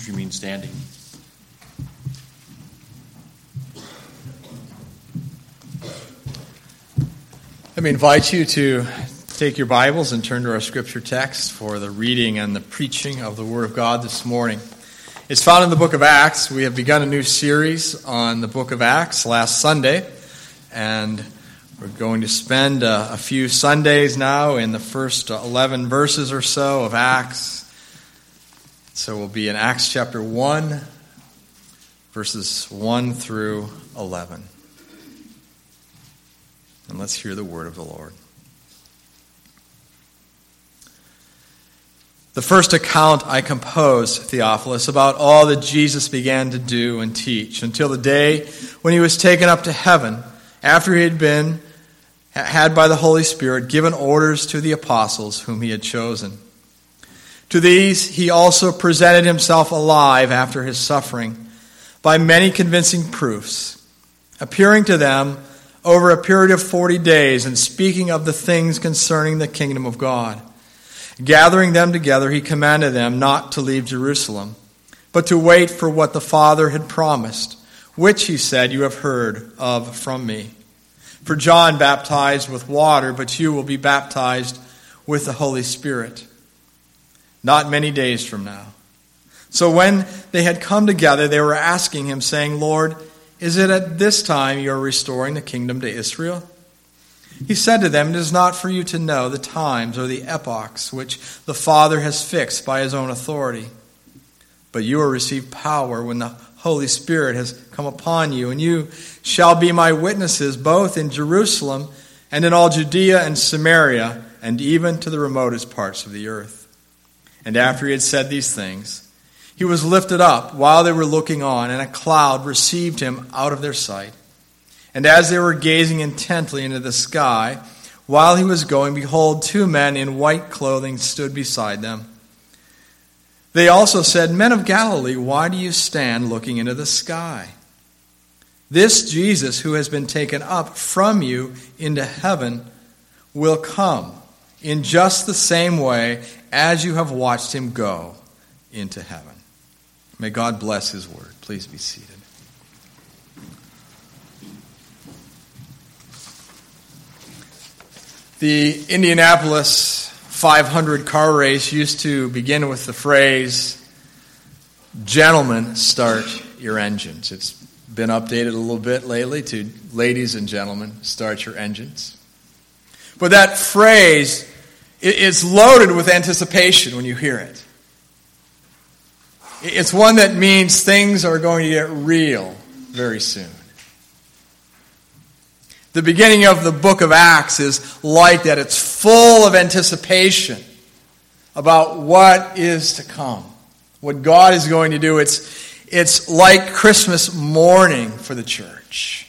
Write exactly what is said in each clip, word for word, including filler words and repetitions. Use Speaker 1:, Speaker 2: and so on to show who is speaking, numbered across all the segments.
Speaker 1: Please remain standing. Let me invite you to take your Bibles and turn to our scripture text for the reading and the preaching of the Word of God this morning. It's found in the book of Acts. We have begun a new series on the book of Acts last Sunday, and we're going to spend uh, a few Sundays now in the first eleven verses or so of Acts. So we'll be in Acts chapter one, verses one through eleven. And let's hear the word of the Lord. The first account I composed, Theophilus, about all that Jesus began to do and teach until the day when he was taken up to heaven, after he had been, had by the Holy Spirit, given orders to the apostles whom he had chosen. To these he also presented himself alive after his suffering by many convincing proofs, appearing to them over a period of forty days and speaking of the things concerning the kingdom of God. Gathering them together, he commanded them not to leave Jerusalem, but to wait for what the Father had promised, which, he said, you have heard of from me. For John baptized with water, but you will be baptized with the Holy Spirit not many days from now. So when they had come together, they were asking him, saying, Lord, is it at this time you are restoring the kingdom to Israel? He said to them, it is not for you to know the times or the epochs which the Father has fixed by his own authority. But you will receive power when the Holy Spirit has come upon you, and you shall be my witnesses both in Jerusalem and in all Judea and Samaria, and even to the remotest parts of the earth. And after he had said these things, he was lifted up while they were looking on, and a cloud received him out of their sight. And as they were gazing intently into the sky, while he was going, behold, two men in white clothing stood beside them. They also said, Men of Galilee, why do you stand looking into the sky? This Jesus who has been taken up from you into heaven will come in just the same way as you have watched him go into heaven. May God bless his word. Please be seated. The Indianapolis five hundred car race used to begin with the phrase, gentlemen, start your engines. It's been updated a little bit lately to ladies and gentlemen, start your engines. But that phrase is loaded with anticipation when you hear it. It's one that means things are going to get real very soon. The beginning of the book of Acts is like that. It's full of anticipation about what is to come, what God is going to do. It's, it's like Christmas morning for the church.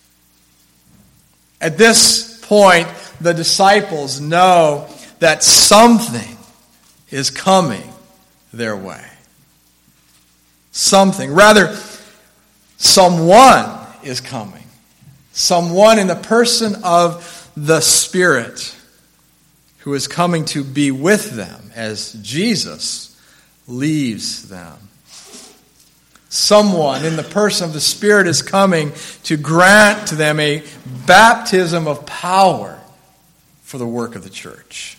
Speaker 1: At this point, the disciples know that something is coming their way. Something. Rather, someone is coming. Someone in the person of the Spirit who is coming to be with them as Jesus leaves them. Someone in the person of the Spirit is coming to grant to them a baptism of power for the work of the church.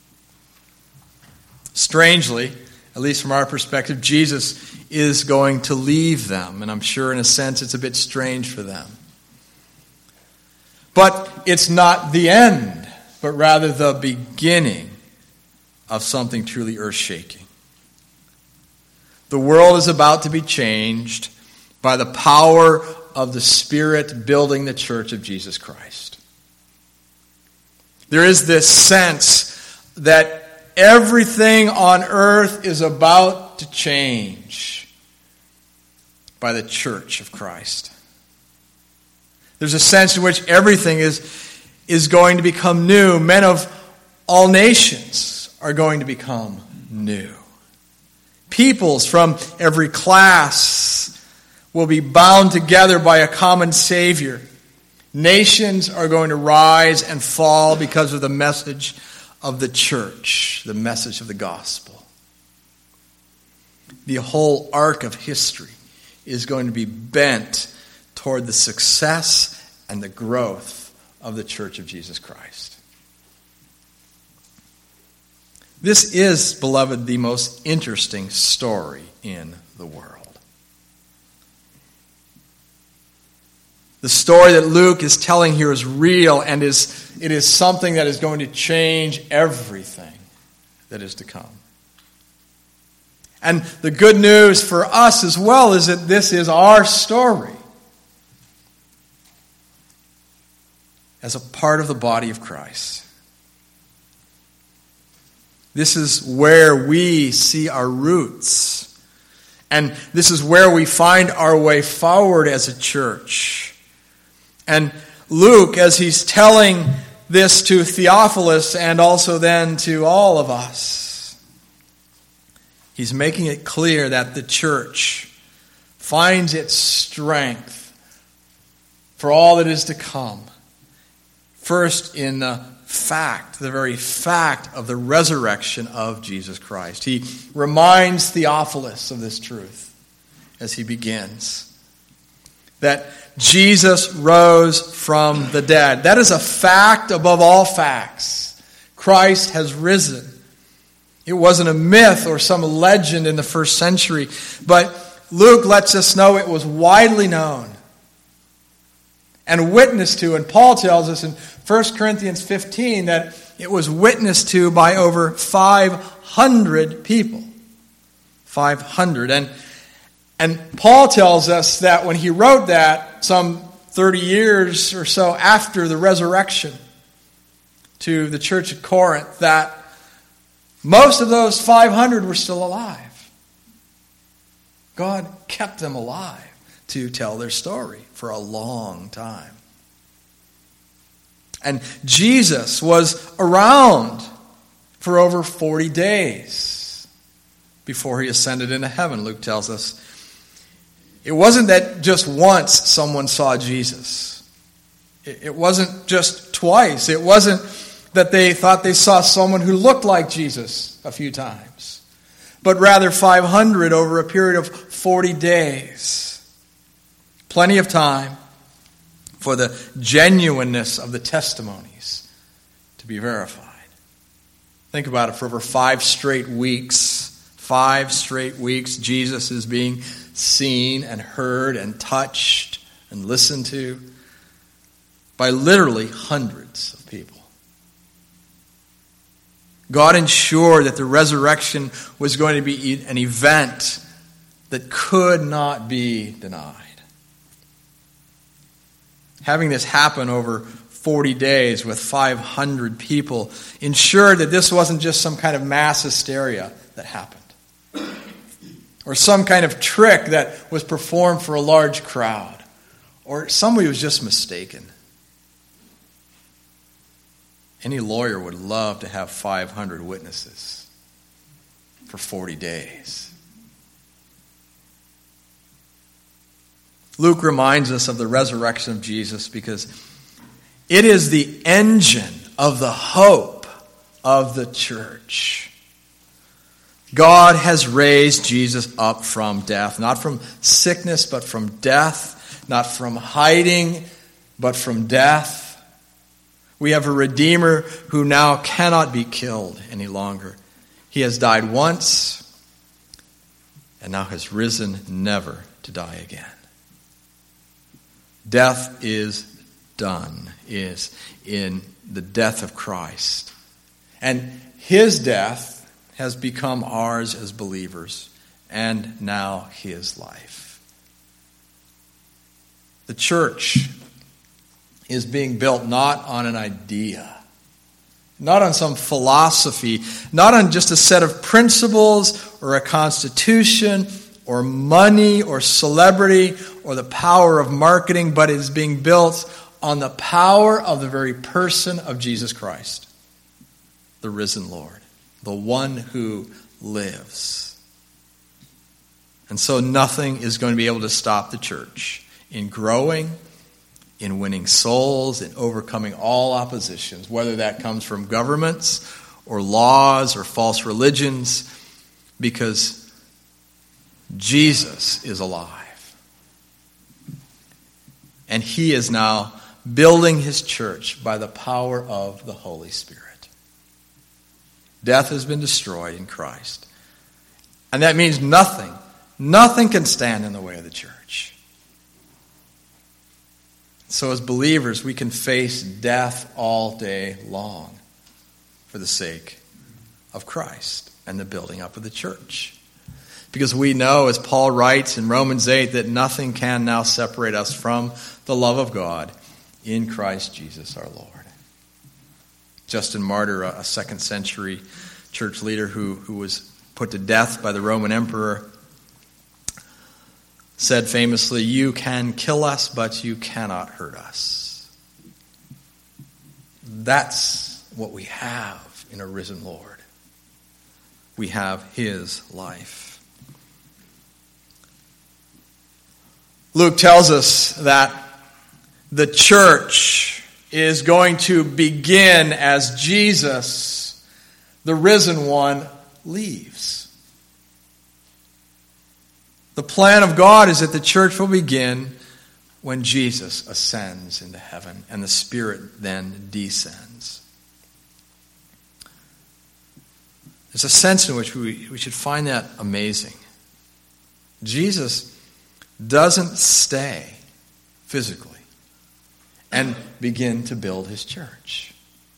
Speaker 1: Strangely, at least from our perspective, Jesus is going to leave them. And I'm sure in a sense it's a bit strange for them. But it's not the end, but rather the beginning of something truly earth-shaking. The world is about to be changed by the power of the Spirit building the church of Jesus Christ. There is this sense that everything on earth is about to change by the church of Christ. There's a sense in which everything is, is going to become new. Men of all nations are going to become new. Peoples from every class will be bound together by a common Savior. Nations are going to rise and fall because of the message of the church, the message of the gospel. the whole arc of history is going to be bent toward the success and the growth of the Church of Jesus Christ. This is, beloved, the most interesting story in the world. The story that Luke is telling here is real, and is it is something that is going to change everything that is to come. And the good news for us as well is that this is our story as a part of the body of Christ. This is where we see our roots. And this is where we find our way forward as a church. And Luke, as he's telling this to Theophilus and also then to all of us, he's making it clear that the church finds its strength for all that is to come. First, in the fact, the very fact of the resurrection of Jesus Christ. He reminds Theophilus of this truth as he begins. That Jesus rose from the dead. That is a fact above all facts. Christ has risen. It wasn't a myth or some legend in the first century, but Luke lets us know it was widely known and witnessed to. And Paul tells us in First Corinthians fifteen that it was witnessed to by over five hundred people. five hundred. And And Paul tells us that when he wrote that, some thirty years or so after the resurrection to the church at Corinth, that most of those five hundred were still alive. God kept them alive to tell their story for a long time. And Jesus was around for over forty days before he ascended into heaven, Luke tells us. It wasn't that just once someone saw Jesus. It wasn't just twice. It wasn't that they thought they saw someone who looked like Jesus a few times. But rather five hundred over a period of forty days. Plenty of time for the genuineness of the testimonies to be verified. Think about it. For over five straight weeks, five straight weeks, Jesus is being seen and heard and touched and listened to by literally hundreds of people. God ensured that the resurrection was going to be an event that could not be denied. Having this happen over forty days with five hundred people ensured that this wasn't just some kind of mass hysteria that happened, or some kind of trick that was performed for a large crowd, or somebody was just mistaken. Any lawyer would love to have five hundred witnesses for forty days. Luke reminds us of the resurrection of Jesus because it is the engine of the hope of the church. God has raised Jesus up from death, not from sickness, but from death, not from hiding, but from death. We have a Redeemer who now cannot be killed any longer. He has died once and now has risen never to die again. Death is done, is in the death of Christ. And his death has become ours as believers, and now his life. The church is being built not on an idea, not on some philosophy, not on just a set of principles or a constitution or money or celebrity or the power of marketing, but it is being built on the power of the very person of Jesus Christ, the risen Lord, the one who lives. And so nothing is going to be able to stop the church in growing, in winning souls, in overcoming all oppositions, whether that comes from governments or laws or false religions, because Jesus is alive. And he is now building his church by the power of the Holy Spirit. Death has been destroyed in Christ. And that means nothing, nothing can stand in the way of the church. So as believers, we can face death all day long for the sake of Christ and the building up of the church. Because we know, as Paul writes in Romans eight, that nothing can now separate us from the love of God in Christ Jesus our Lord. Justin Martyr, a second century church leader who, who was put to death by the Roman emperor, said famously, "You can kill us, but you cannot hurt us." That's what we have in a risen Lord. We have his life. Luke tells us that the church is going to begin as Jesus, the risen one, leaves. The plan of God is that the church will begin when Jesus ascends into heaven and the Spirit then descends. There's a sense in which we, we should find that amazing. Jesus doesn't stay physically and begin to build his church.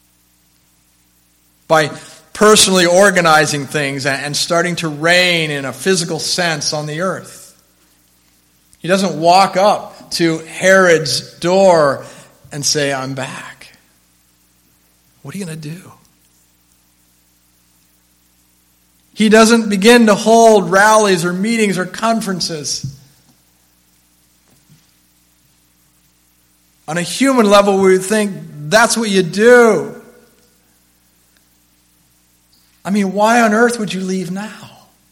Speaker 1: By personally organizing things and starting to reign in a physical sense on the earth. He doesn't walk up to Herod's door and say, "I'm back." What are you going to do? He doesn't begin to hold rallies or meetings or conferences. On a human level, we would think that's what you do. I mean, why on earth would you leave now?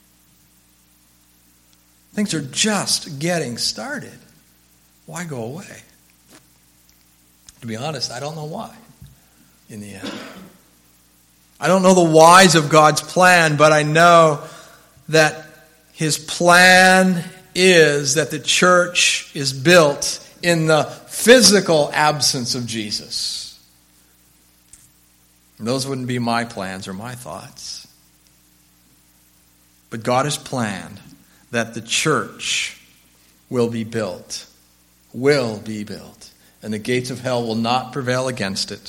Speaker 1: Things are just getting started. Why go away? To be honest, I don't know why in the end. I don't know the whys of God's plan, but I know that his plan is that the church is built in the physical absence of Jesus. And those wouldn't be my plans or my thoughts. But God has planned that the church will be built, will be built, and the gates of hell will not prevail against it.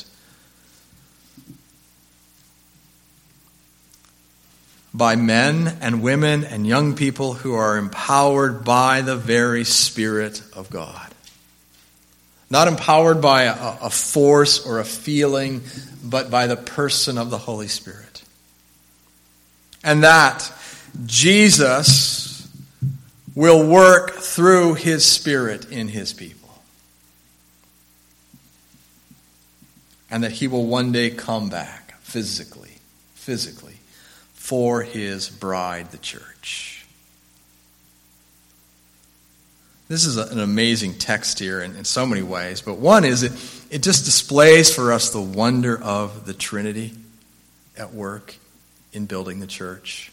Speaker 1: By men and women and young people who are empowered by the very Spirit of God. Not empowered by a, a force or a feeling, but by the person of the Holy Spirit. And that Jesus will work through his Spirit in his people. And that he will one day come back physically, physically, for his bride, the church. This is an amazing text here in, in so many ways, but one is it, it just displays for us the wonder of the Trinity at work in building the church.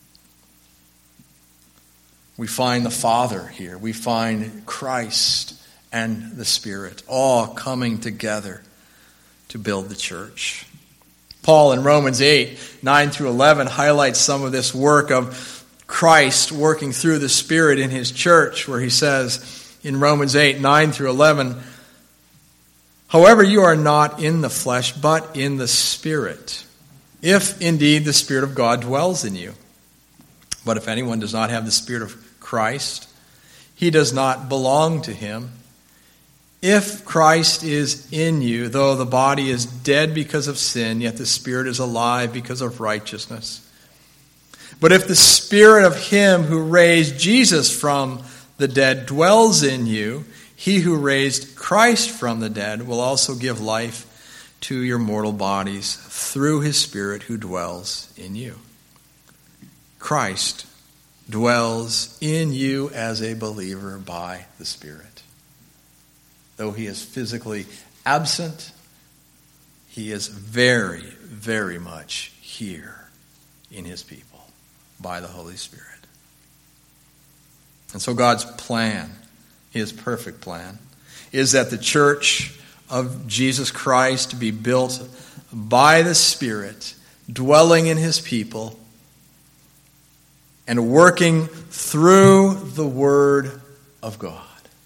Speaker 1: We find the Father here. We find Christ and the Spirit all coming together to build the church. Paul in Romans eight, nine through eleven highlights some of this work of Christ working through the Spirit in his church, where he says in Romans eight, nine through eleven, "However, you are not in the flesh, but in the Spirit, if indeed the Spirit of God dwells in you. But if anyone does not have the Spirit of Christ, he does not belong to him. If Christ is in you, though the body is dead because of sin, yet the Spirit is alive because of righteousness. But if the Spirit of him who raised Jesus from the dead dwells in you, he who raised Christ from the dead will also give life to your mortal bodies through his Spirit who dwells in you." Christ dwells in you as a believer by the Spirit. Though he is physically absent, he is very, very much here in his people by the Holy Spirit. And so God's plan, his perfect plan, is that the church of Jesus Christ be built by the Spirit, dwelling in his people, and working through the Word of God.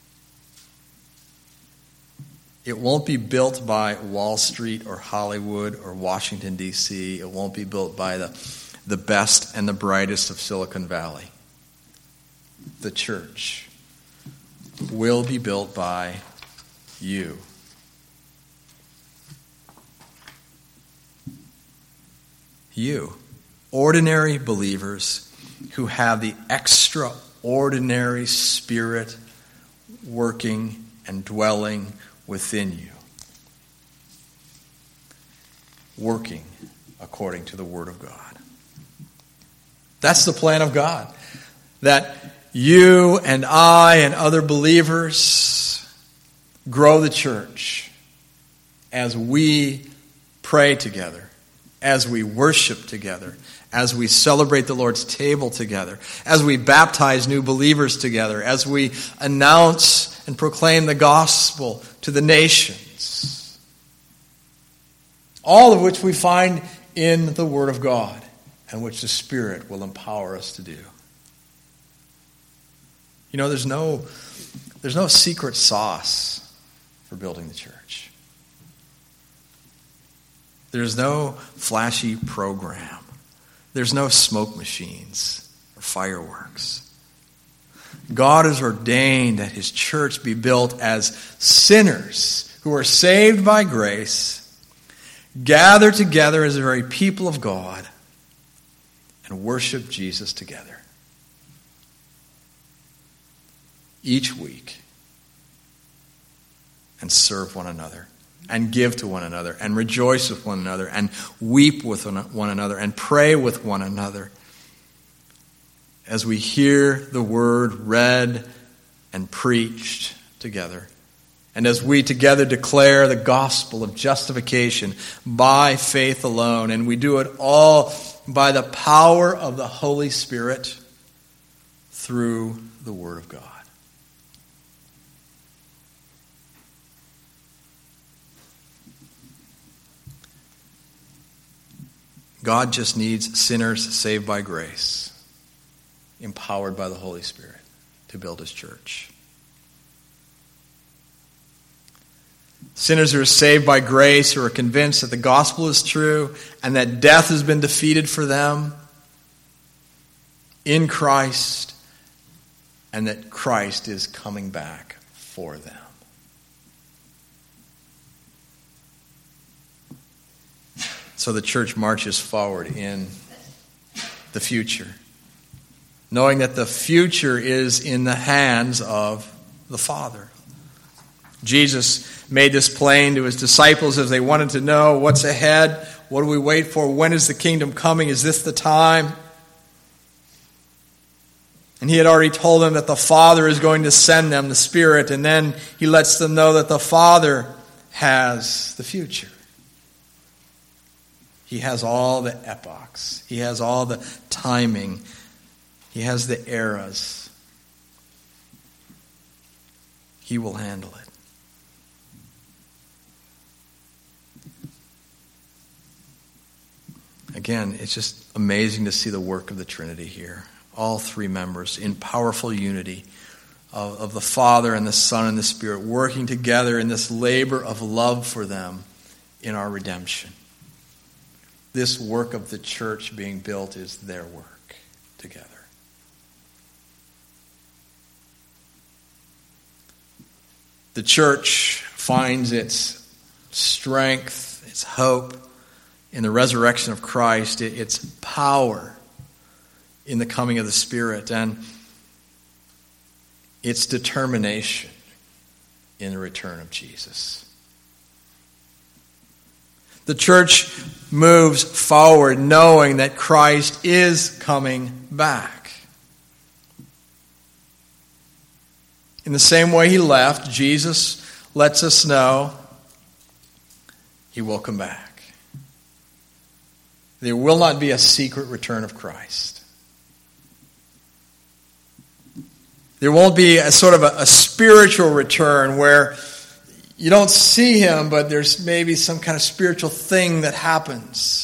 Speaker 1: It won't be built by Wall Street or Hollywood or Washington, D C It won't be built by the, the best and the brightest of Silicon Valley. The church will be built by you. You, ordinary believers who have the extraordinary Spirit working and dwelling within you, working according to the Word of God. That's the plan of God, that you and I and other believers grow the church as we pray together, as we worship together, as we celebrate the Lord's table together, as we baptize new believers together, as we announce and proclaim the gospel to the nations. All of which we find in the Word of God, and which the Spirit will empower us to do. You know, there's no, there's no secret sauce for building the church. There's no flashy program. There's no smoke machines or fireworks. God has ordained that his church be built as sinners who are saved by grace, gather together as the very people of God, and worship Jesus together. Each week, and serve one another, and give to one another, and rejoice with one another, and weep with one another, and pray with one another, as we hear the word read and preached together, and as we together declare the gospel of justification by faith alone, and we do it all by the power of the Holy Spirit through the Word of God. God just needs sinners saved by grace, empowered by the Holy Spirit to build his church. Sinners who are saved by grace, who are convinced that the gospel is true and that death has been defeated for them in Christ, and that Christ is coming back for them. So the church marches forward in the future, knowing that the future is in the hands of the Father. Jesus made this plain to his disciples as they wanted to know what's ahead. What do we wait for? When is the kingdom coming? Is this the time? And he had already told them that the Father is going to send them the Spirit, and then he lets them know that the Father has the future. He has all the epochs. He has all the timing. He has the eras. He will handle it. Again, it's just amazing to see the work of the Trinity here. All three members in powerful unity of, of the Father and the Son and the Spirit working together in this labor of love for them in our redemption. This work of the church being built is their work together. The church finds its strength, its hope in the resurrection of Christ, its power in the coming of the Spirit, and its determination in the return of Jesus. The church moves forward knowing that Christ is coming back. In the same way he left, Jesus lets us know he will come back. There will not be a secret return of Christ. There won't be a sort of a, a spiritual return where you don't see him, but there's maybe some kind of spiritual thing that happens.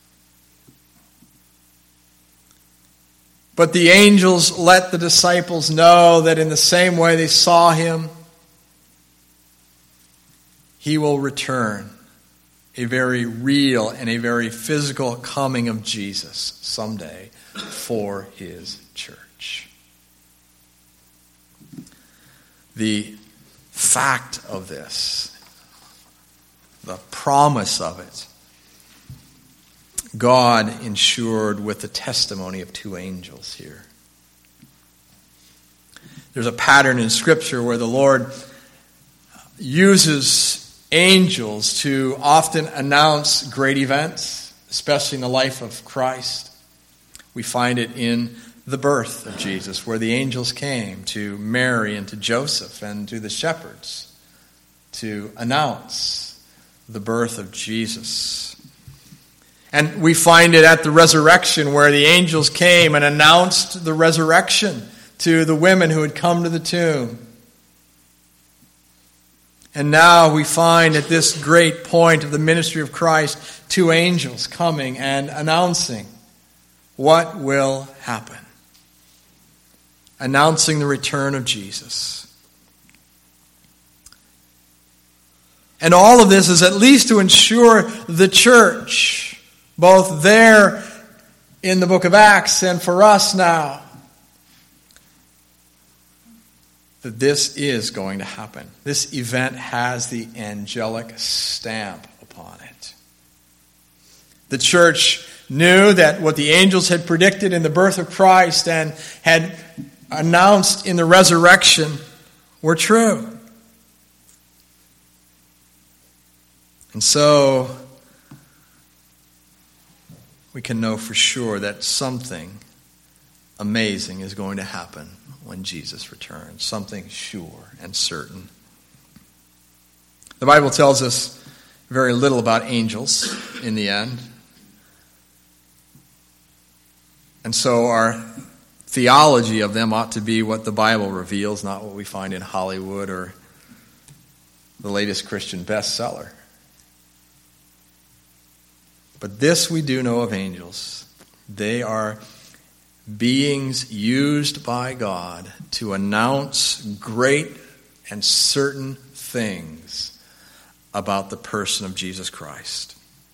Speaker 1: But the angels let the disciples know that in the same way they saw him, he will return. A very real and a very physical coming of Jesus someday for his church. The fact of this, the promise of it, God ensured with the testimony of two angels here. There's a pattern in Scripture where the Lord uses angels to often announce great events, especially in the life of Christ. We find it in the birth of Jesus, where the angels came to Mary and to Joseph and to the shepherds to announce the birth of Jesus. And we find it at the resurrection, where the angels came and announced the resurrection to the women who had come to the tomb. And now we find at this great point of the ministry of Christ, two angels coming and announcing what will happen. Announcing the return of Jesus. And all of this is at least to ensure the church, both there in the book of Acts and for us now, that this is going to happen. This event has the angelic stamp upon it. The church knew that what the angels had predicted in the birth of Christ and had announced in the resurrection were true. And so we can know for sure that something amazing is going to happen when Jesus returns. Something sure and certain. The Bible tells us very little about angels in the end. And so our theology of them ought to be what the Bible reveals, not what we find in Hollywood or the latest Christian bestseller. But this we do know of angels. They are beings used by God to announce great and certain things about the person of Jesus Christ.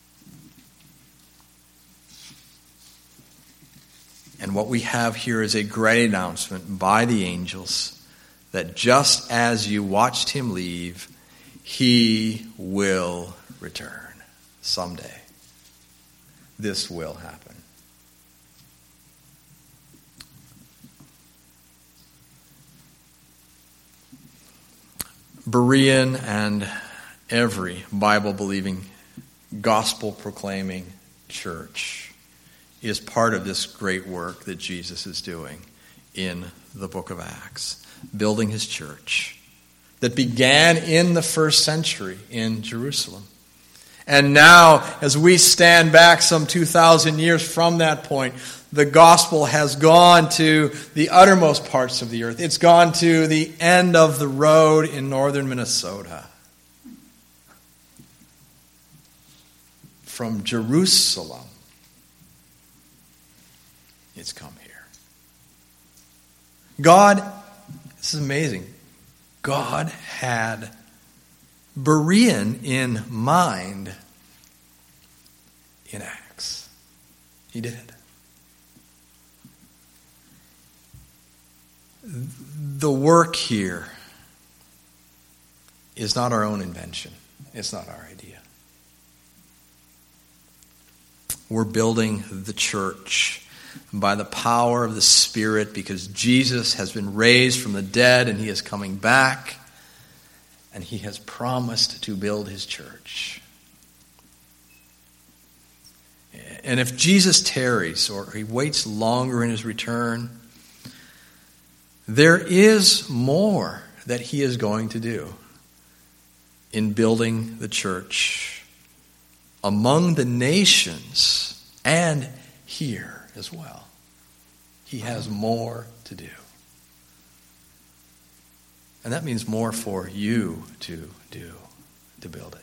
Speaker 1: And what we have here is a great announcement by the angels that just as you watched him leave, he will return someday. This will happen. Berean and every Bible-believing, gospel-proclaiming church is part of this great work that Jesus is doing in the book of Acts, building his church that began in the first century in Jerusalem. And now, as we stand back some two thousand years from that point, the gospel has gone to the uttermost parts of the earth. It's gone to the end of the road in northern Minnesota. From Jerusalem, it's come here. God, this is amazing. God had Berean in mind in Acts. He did. The work here is not our own invention. It's not our idea. We're building the church by the power of the Spirit because Jesus has been raised from the dead and he is coming back. And he has promised to build his church. And if Jesus tarries or he waits longer in his return, there is more that he is going to do in building the church among the nations and here as well. He has more to do. And that means more for you to do, to build it.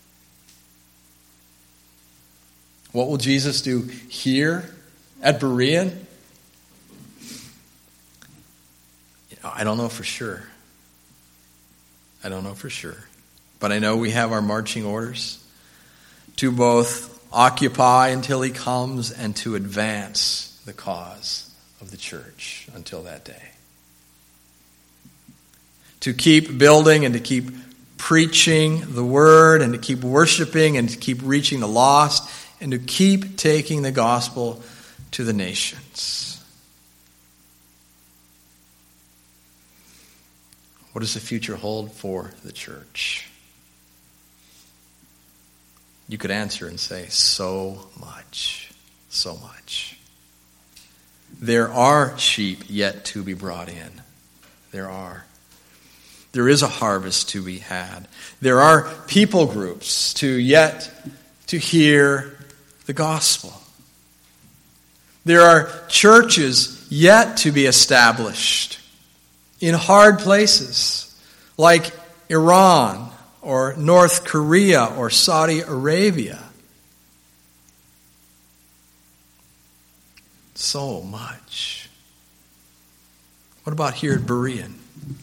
Speaker 1: What will Jesus do here at Berean? You know, I don't know for sure. I don't know for sure. But I know we have our marching orders to both occupy until he comes and to advance the cause of the church until that day. To keep building and to keep preaching the word and to keep worshiping and to keep reaching the lost and to keep taking the gospel to the nations. What does the future hold for the church? You could answer and say, so much, so much. There are sheep yet to be brought in. There are. There is a harvest to be had. There are people groups to yet to hear the gospel. There are churches yet to be established in hard places like Iran or North Korea or Saudi Arabia. So much. What about here at Berean?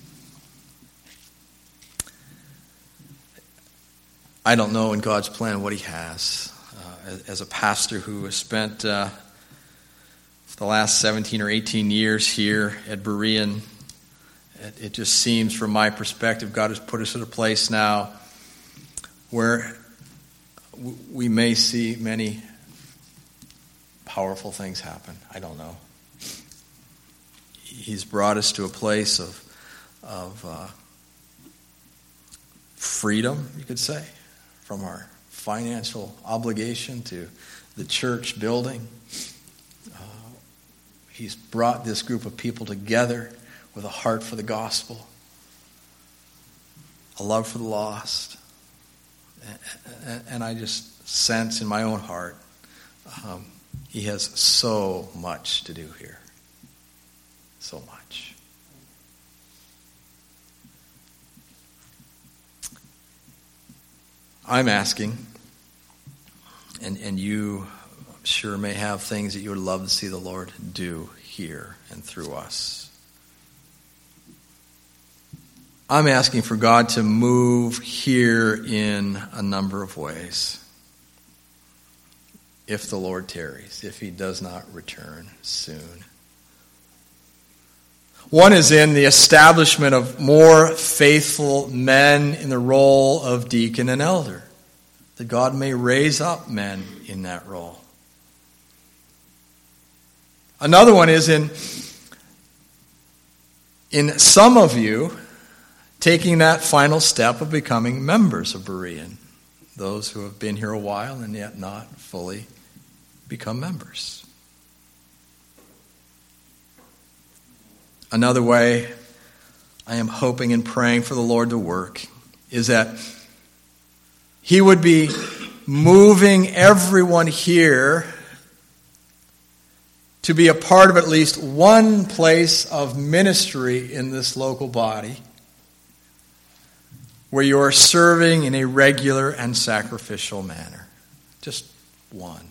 Speaker 1: I don't know in God's plan what he has. Uh, as, as a pastor who has spent uh, the last seventeen or eighteen years here at Berean, it, it just seems from my perspective God has put us at a place now where w- we may see many powerful things happen. I don't know. He's brought us to a place of, of uh, freedom, you could say, from our financial obligation to the church building. Uh, he's brought this group of people together with a heart for the gospel, a love for the lost. And, and I just sense in my own heart, um, he has so much to do here. So much. I'm asking, and, and you I'm sure may have things that you would love to see the Lord do here and through us. I'm asking for God to move here in a number of ways. If the Lord tarries, if he does not return soon. One is in the establishment of more faithful men in the role of deacon and elder, that God may raise up men in that role. Another one is in, in some of you taking that final step of becoming members of Berean, those who have been here a while and yet not fully become members. Another way I am hoping and praying for the Lord to work is that he would be moving everyone here to be a part of at least one place of ministry in this local body where you are serving in a regular and sacrificial manner. Just one.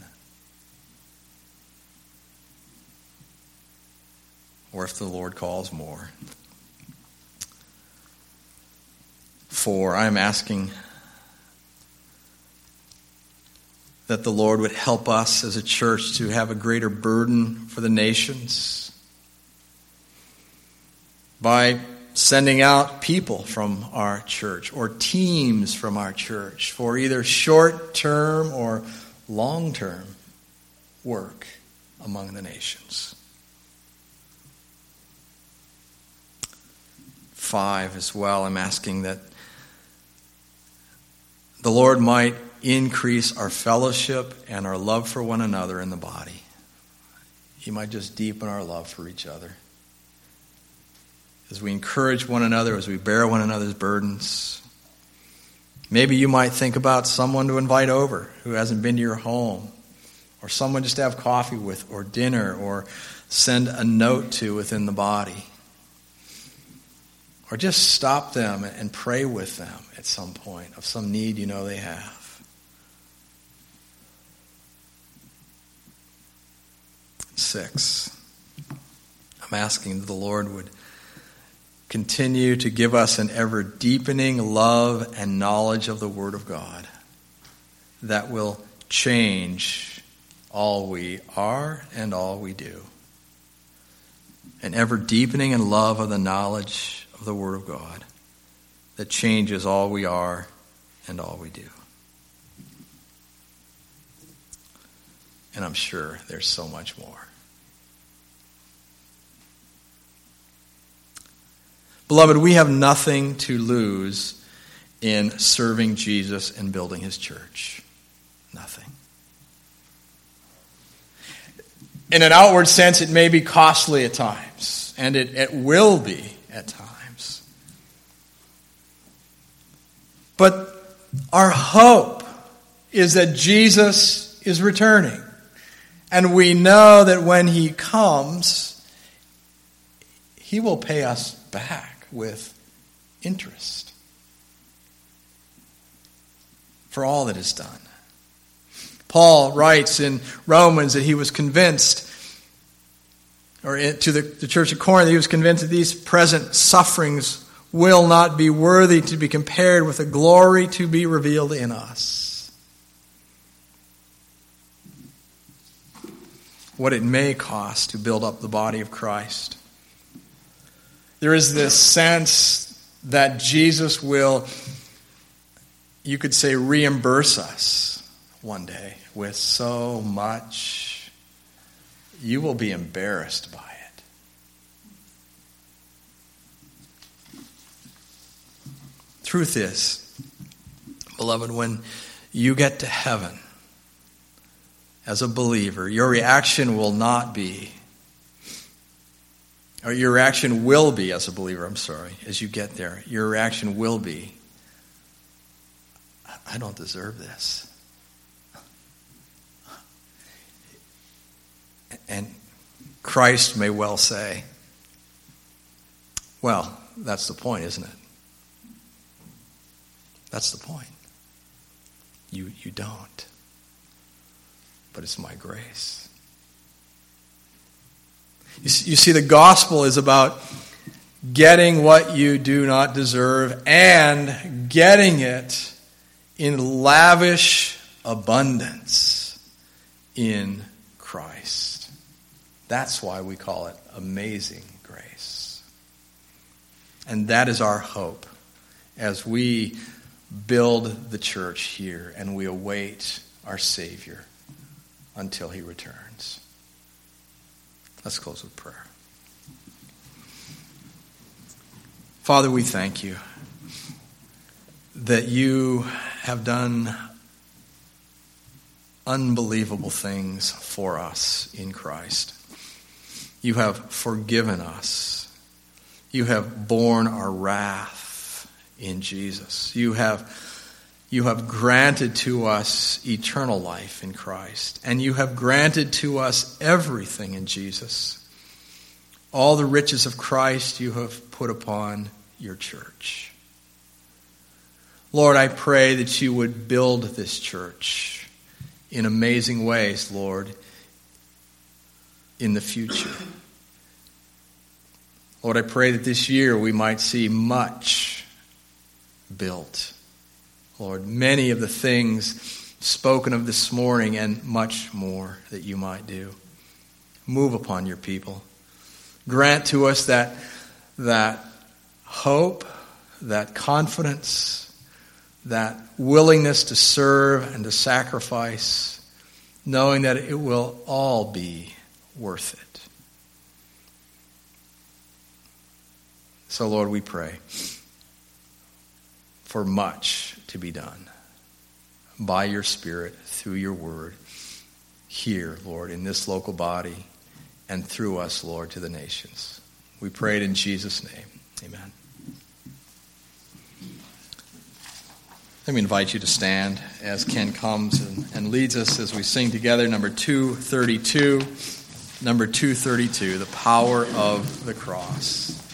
Speaker 1: Or if the Lord calls, more. For I am asking that the Lord would help us as a church to have a greater burden for the nations by sending out people from our church or teams from our church for either short-term or long-term work among the nations. Five as well, I'm asking that the Lord might increase our fellowship and our love for one another in the body. He might just deepen our love for each other. As we encourage one another, as we bear one another's burdens. Maybe you might think about someone to invite over who hasn't been to your home, or someone just to have coffee with, or dinner, or send a note to within the body. Or just stop them and pray with them at some point of some need you know they have. Six, I'm asking that the Lord would continue to give us an ever deepening love and knowledge of the Word of God that will change all we are and all we do. An ever deepening in love of the knowledge of the Word of God that changes all we are and all we do. And I'm sure there's so much more. Beloved, we have nothing to lose in serving Jesus and building his church. Nothing. In an outward sense, it may be costly at times, and it, it will be at times. But our hope is that Jesus is returning. And we know that when he comes, he will pay us back with interest for all that is done. Paul writes in Romans that he was convinced, or to the, the church of Corinth, he was convinced that these present sufferings will not be worthy to be compared with the glory to be revealed in us. What it may cost to build up the body of Christ. There is this sense that Jesus will, you could say, reimburse us one day with so much. You will be embarrassed by it. Truth is, beloved, when you get to heaven as a believer, your reaction will not be, or your reaction will be as a believer, I'm sorry, as you get there, your reaction will be, I don't deserve this. And Christ may well say, well, that's the point, isn't it? That's the point. You, you don't. But it's my grace. You see, you see, the gospel is about getting what you do not deserve and getting it in lavish abundance in Christ. That's why we call it amazing grace. And that is our hope as we build the church here and we await our Savior until he returns. Let's close with prayer. Father, we thank you that you have done unbelievable things for us in Christ. You have forgiven us. You have borne our wrath in Jesus. You have, you have granted to us eternal life in Christ. And you have granted to us everything in Jesus. All the riches of Christ you have put upon your church. Lord, I pray that you would build this church in amazing ways, Lord, in the future. Lord, I pray that this year we might see much built. Lord, many of the things spoken of this morning and much more that you might do. Move upon your people. Grant to us that, that hope, that confidence, that willingness to serve and to sacrifice, knowing that it will all be worth it. So, Lord, we pray for much to be done by your Spirit, through your word, here, Lord, in this local body, and through us, Lord, to the nations. We pray it in Jesus' name. Amen. Let me invite you to stand as Ken comes and, and leads us as we sing together number two thirty-two. Number two thirty-two, The Power of the Cross.